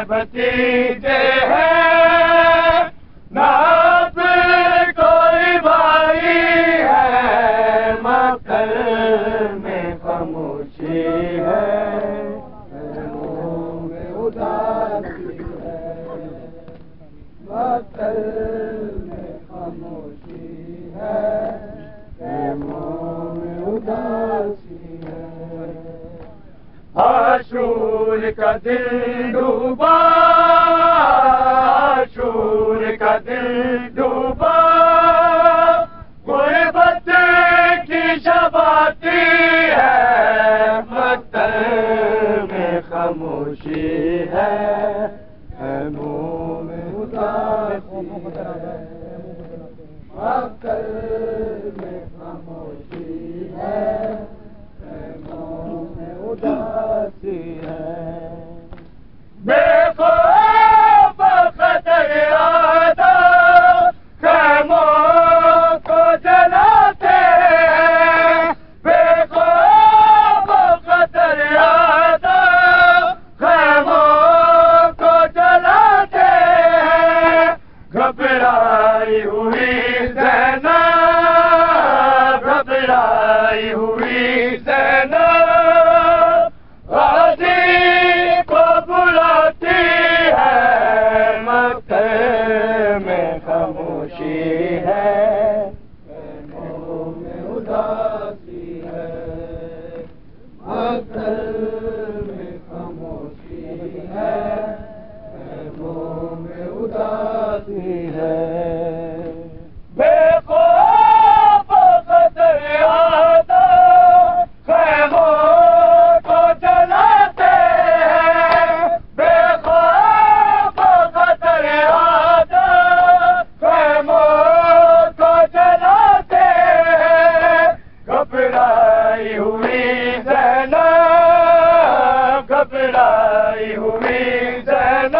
بھتیجے ہیں، نہ اب کوئی بھائی ہے، مقتل میں خاموشی ہے، منہ میں اداسی ہے، مقتل میں خاموشی ہے، منہ میں اداسی ہے۔ عاشور کا دل ڈوبا، عاشور کا دل ڈوبا، غربت کی شب آتی ہے، مقتل میں خاموشی ہے، منہ میں اداسی ہے، مقتل میں خاموشی ہے، منہ میں اداسی ہے۔ بے خوف خطر آدھا خیموں کو جلاتے ہیں، بے خوف خطر آدھا خیموں کو جلاتے ہیں، گھبرائی ہوئی زینب، گھبرائی ہوئی زینب غازی کو بلاتی ہے، مقتل میں خاموشی ہے، منہ میں اداسی ہے، مقتل میں خاموشی ہے، منہ میں اداسی ہے۔ بے خوف خطر آدھا خیموں کو جلاتے ہیں، بے خوف خطر آدھا خیموں کو جلاتے ہیں، گھبرائی ہوئی زینب، گھبرائی ہوئی زینب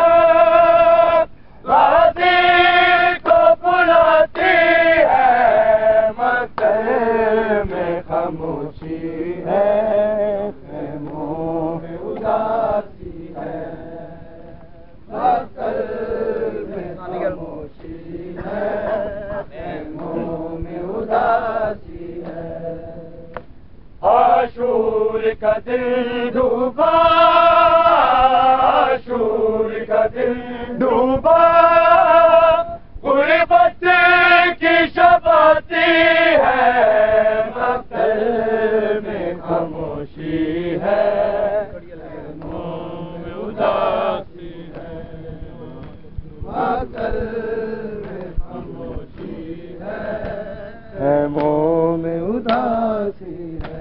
غازی کو بلاتی ہے، مقتل میں خاموشی ہے، منہ میں اداسی ہے، مقتل میں خاموشی ہے، منہ میں اداسی ہے۔ عاشور کا دل ڈوبا، عاشور کا دل ڈوبا، غربت کی شب آتی ہے، مقتل میں خاموشی ہے، منہ میں اداسی ہے، مقتل میں خاموشی ہے، منہ میں اداسی ہے۔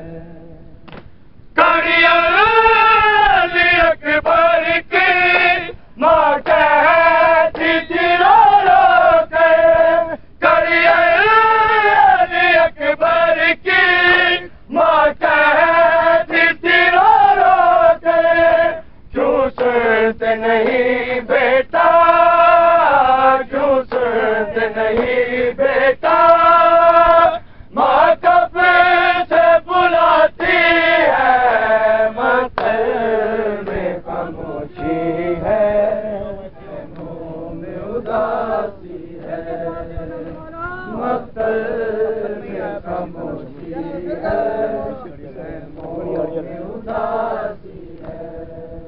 علی اکبر کی ماں کہتی تھی رو رو کے، علی اکبر کی ماں کہتی تھی رو رو کے، کیوں سنتے نہیں بیٹا، کیوں سنتے نہیں بیٹا، ماں کب سے بلاتی ہے، مقتل میں خاموشی ہے، منہ میں اداسی ہے، مقتل میں خاموشی ہے، منہ میں اداسی ہے۔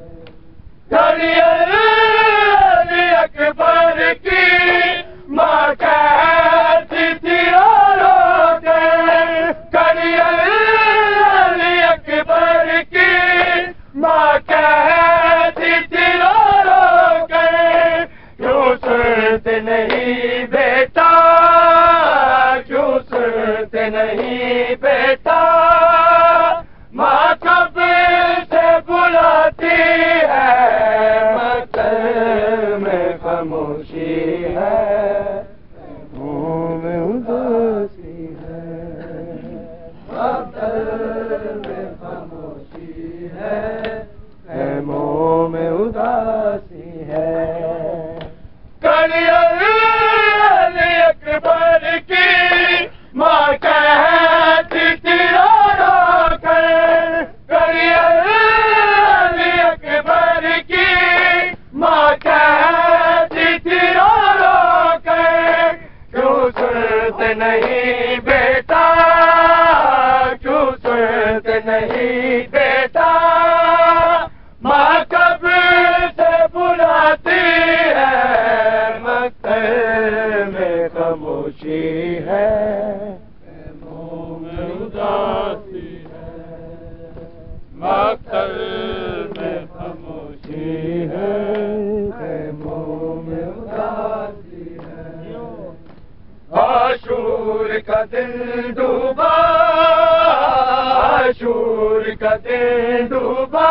علی اکبر کی ماں کہتی تھی رو رو کے، علی اکبر کی ماں کہتی تھی رو رو کے، کیوں سنتے نہیں بیٹا، کیوں سنتے نہیں بیٹا، ماں کب سے بلاتی ہے، مقتل میں خاموشی ہے، منہ میں اداسی ہے، مقتل میں خاموشی ہے، منہ میں اداسی ہے۔ علی اکبر کی ماں کہتی تھی رو رو کے، علی اکبر کی ماں کا دل ڈوبا عاشور کا دل ڈوبا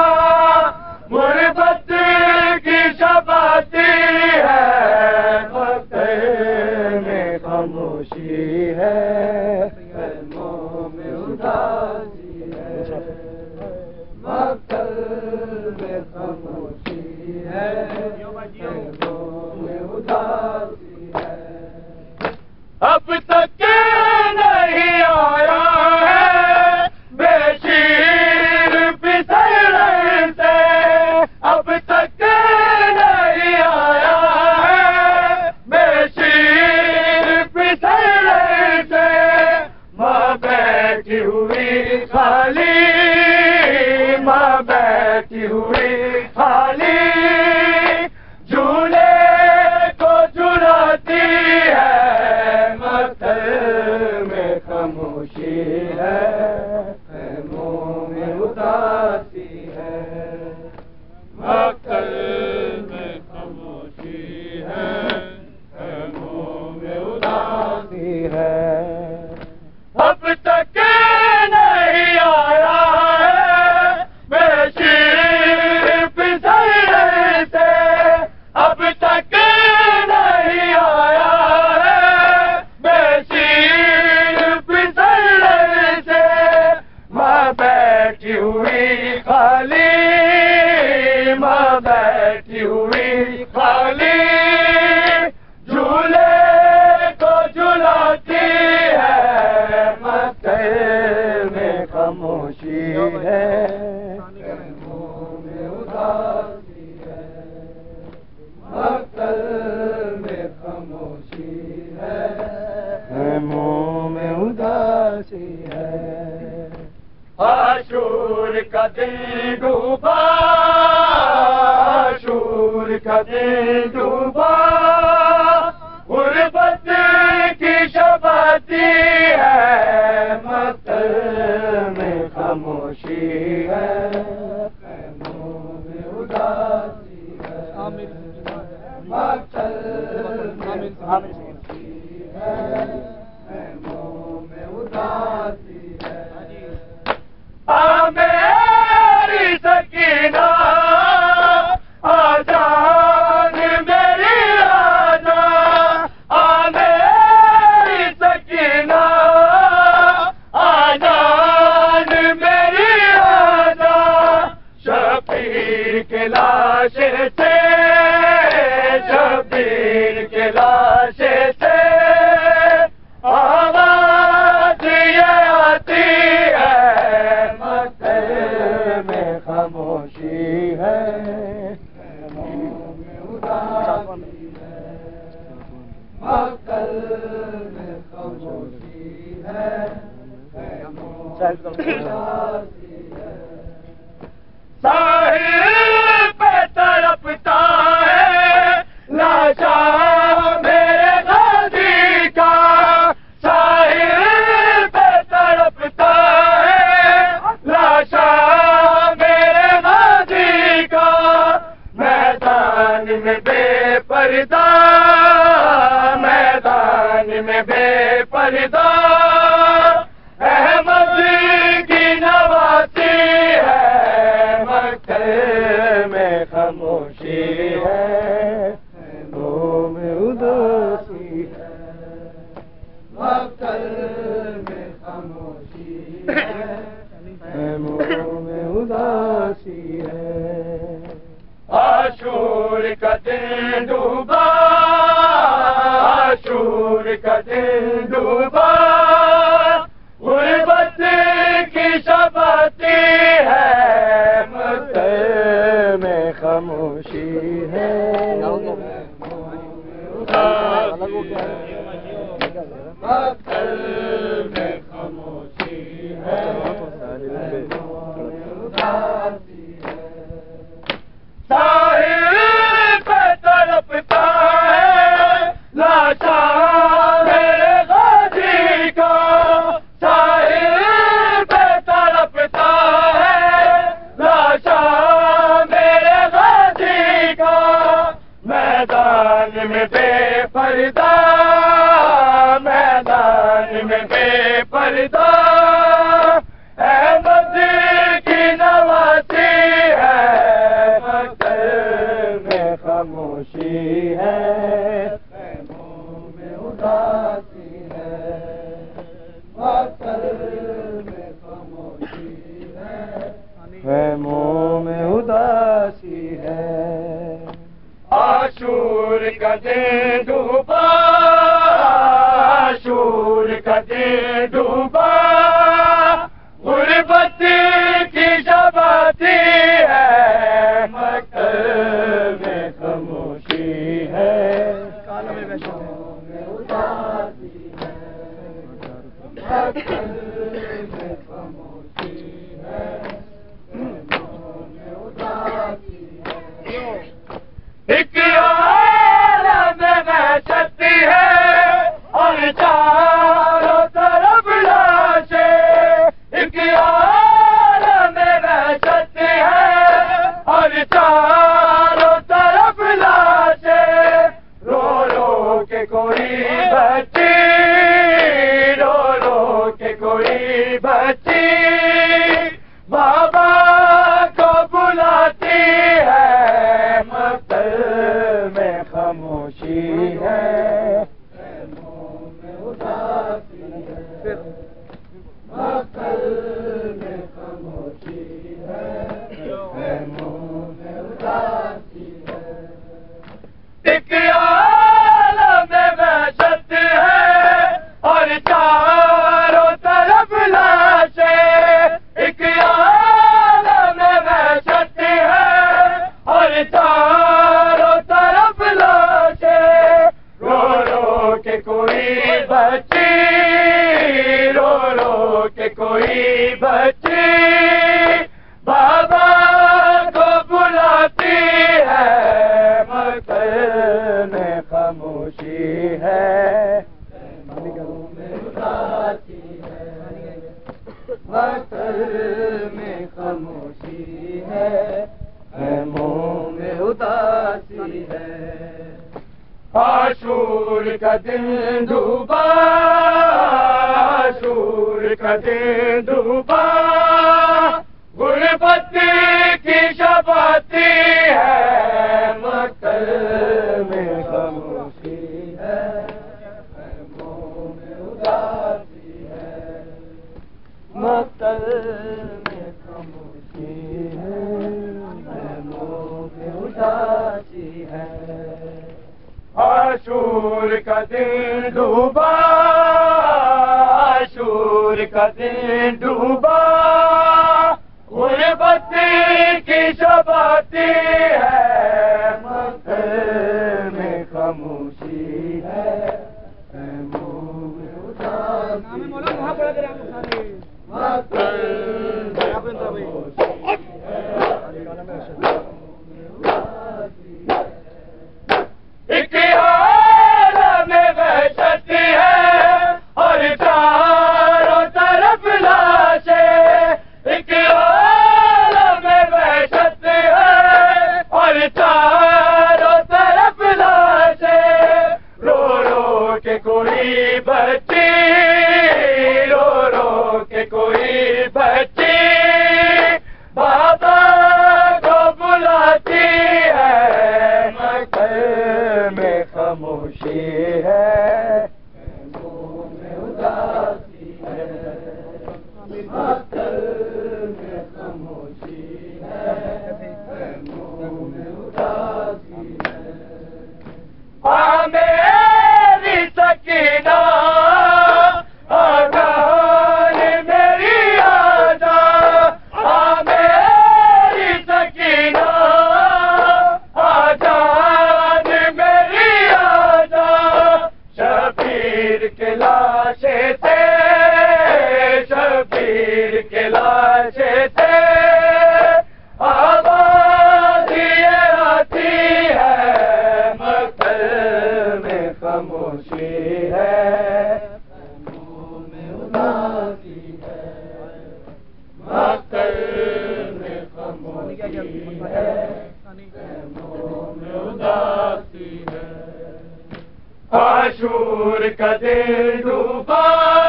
غربت کی شب آتی ہے مقتل میں خاموشی ہے خیموں میں اداسی ہے مقتل میں خاموشی ہے خیموں میں اداسی ہے اب تک نہیں آیا ہے بے شیر پسرنے سے اب تک نہیں آیا ہے بے شیر پسرنے سے ماں بیٹھی ہوئی خالی ماں بیٹھی ہوئی خالی جھولے کو جھلاتی ہے مقتل میں خاموشی ہے خیموں میں اداسی ہے مقتل میں خاموشی ہے خیموں میں اداسی ہے اب تک نہیں آیا ہے بے شیر پسرنے سے اب تک نہیں آیا ہے بے شیر پسرنے سے ماں بیٹھی ہوئی خالی ماں بیٹھی ہوئی خالی جھولے کو جھلاتی ہے مقتل میں خاموشی ہے خیموں میں اداسی ہے مقتل میں خاموشی ہے خیموں میں اداسی ہے عاشور کا دل ڈوبا عاشور کا دل ڈوبا غربت کی شب آتی ہے مقتل میں خاموشی ہے خیموں میں اداسی ہے مقتل میں خاموشی ہے خیموں میں اداسی ہے میری سکینہ آجان میری آجا میری سکینہ آجان میری آجا شبیر کے لاشے سے شبیر کے لاشے سے آواز یہ آتی ہے مقتل میں خاموشی ہے خیموں میں اداسی ہے مقتل میں خاموشی ہے خیموں میں اداسی ہے ساحل پہ تڑپتا ہے لاشا میرے غازی کا ساحل پہ تڑپتا ہے لاشا میرے غازی کا میدان میں بے پردہ میدان میں بے پردہ احمد کی نواسی ہے مقتل میں خاموشی ہے خیموں میں اداسی ہے مقتل میں خاموشی ہے خیموں میں اداسی ہے عاشور کا دل ڈوبا عاشور کا دل ڈوبا غربت کی شب آتی ہے مقتل میں خاموشی ہے مقتل میں خاموشی ہے ساحل پہ تڑپتا ہے لاشا میرے غازی کا ساحل پہ تڑپتا ہے لاشا میرے غازی کا میدان میں بے پردہ میدان خاموشی ہے، خیموں میں اداسی ہے، مقتل میں خاموشی ہے، خیموں میں اداسی ہے۔ عاشور کا دن ڈوبا، عاشور کا دن ڈوبا، غربت کی شب آتی ہے، مقتل میں خاموشی ہے، خیموں میں اداسی ہے، مقتل میں خاموشی ہے، خیموں میں اداسی ہے۔ ایک عالم وحشت ہے اور چاروں طرف لاشیں، ایک عالم وحشت ہے اور چاروں طرف لاشیں، رو رو کے کوئی بچی، رو رو کے کوئی بچی بابا کو بلاتی ہے، مقتل میں خاموشی ہے، خیموں میں اداسی ہے، مقتل میں خاموشی ہے، خیموں میں اداسی ہے۔ ایک عالم وحشت ہے اور چاروں طرف لاشیں، ایک عالم وحشت ہے اور چاروں طرف لاشیں، رو رو کے کوئی بچی، رو رو کے کوئی بچی بابا کو بلاتی ہے، مقتل میں خاموشی ہے، خیموں میں اداسی ہے، مقتل میں خاموشی ہے، خیموں میں اداسی ہے۔ عاشور کا دن ڈوبا، عاشور کا دن ڈوبا، غربت کی شب آتی ہے، مقتل میں خاموشی ہے، خیموں میں اداسی ہے، مقتل میں خاموشی ہے، خیموں میں اداسی ہے۔ عاشور کا دن ڈوبا، عاشور کا دن ڈوبا، غربت کی شب آتی ہے، مقتل میں خاموشی ہے، خیموں میں اداسی ہے، مقتل میں خاموشی ہے، ایک عالم وحشت ہے اور چاروں طرف لاشیں، ایک عالم وحشت ہے اور چاروں طرف لاشیں، رو رو کے کوئی بچی، رو رو کے کوئی بچی بابا کو بلاتی ہے، مقتل میں خاموشی ہے، خیموں میں اداسی ہے، مقتل میں خاموشی ہے، خیموں میں اداسی ہے۔ میری سکینہ آجان میری آجا، میری سکینہ آجان میری آجا، شبیر کے لاشے سے، شبیر کے لاشے سے آواز یہ آتی ہے، مقتل میں خاموشی ہے، خیموں میں اداسی ہے، مقتل میں خاموشی ہے، خیموں میں اداسی ہے۔ عاشور کا دن ڈوبا،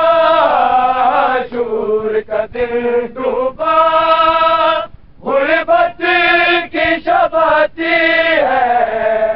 عاشور کا دن ڈوبا، غربت کی شب آتی ہے،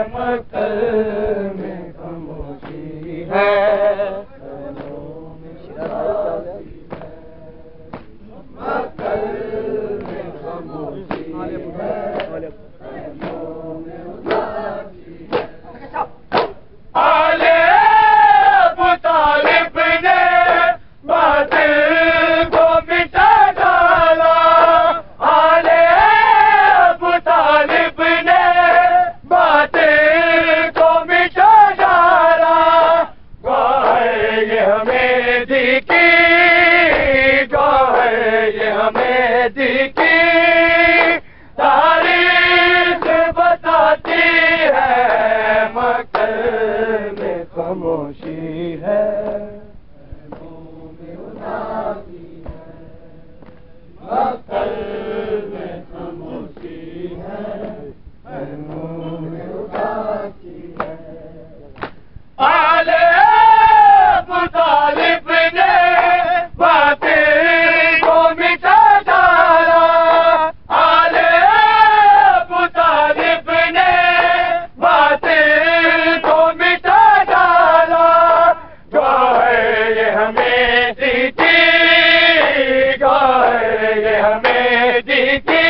ہمیں جی کی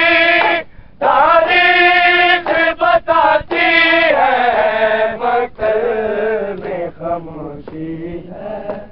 تاریخ بتاتی ہے، مکتب میں خاموشی ہے۔